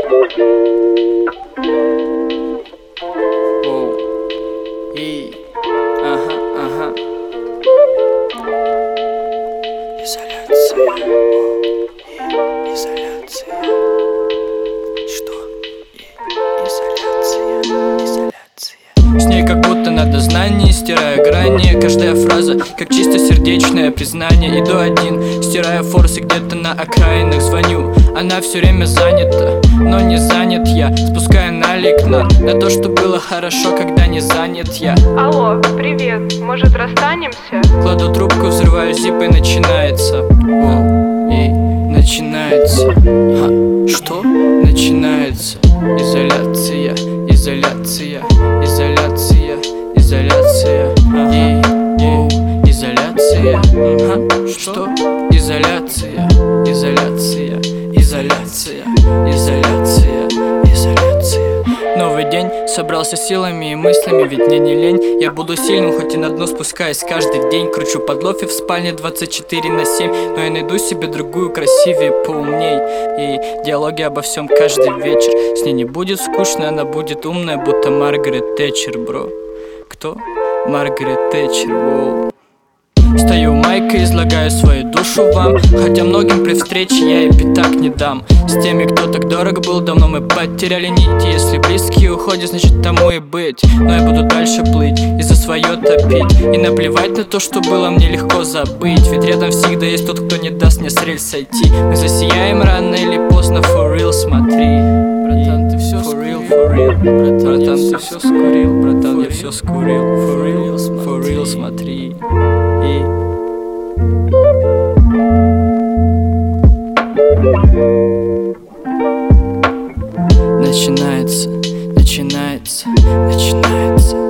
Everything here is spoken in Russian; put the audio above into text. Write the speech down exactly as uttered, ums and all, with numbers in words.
Оу. И. Ага, ага. Изоляция. И. Изоляция. Что? И. Изоляция. Изоляция. С ней как будто надо знание, стирая грани. Каждая фраза, как чистосердечное признание. Иду один, стирая форсы где-то на окраинах. Звоню, она все время занята, но не занят я. Спуская налик на, на то, что было хорошо, когда не занят я. Алло, привет, может расстанемся? Кладу трубку, взрываю зип и начинается. Воу, эй, начинается. Ха, что? Начинается. Изоляция, изоляция, изоляция, изоляция. Ей, ей, изоляция. Ха, что? Изоляция, изоляция, изоляция, изоляция, изоляция. Новый день, собрался силами и мыслями, ведь мне не лень. Я буду сильным, хоть и на дно спускаюсь каждый день. Кручу под лофи в спальне двадцать четыре на семь. Но я найду себе другую красивее, поумней. И диалоги обо всем каждый вечер. С ней не будет скучно, она будет умная, будто Маргарет Тэтчер, бро. Кто? Маргарет Тэтчер, воу. Стою у майка, излагаю свою душу вам. Хотя многим при встрече я и пятак не дам. С теми, кто так дорог был, давно мы потеряли нить. Если близкие уходят, значит тому и быть. Но я буду дальше плыть и за свое топить. И наплевать на то, что было, мне легко забыть. Ведь рядом всегда есть тот, кто не даст мне с рельс сойти. Мы засияем рано или поздно, for real, смотри. Братан, ты все for real, for real. Братан, братан ты все скурил. Братан, я все скурил. For real, for real, смотри. И... Начинается, начинается, начинается.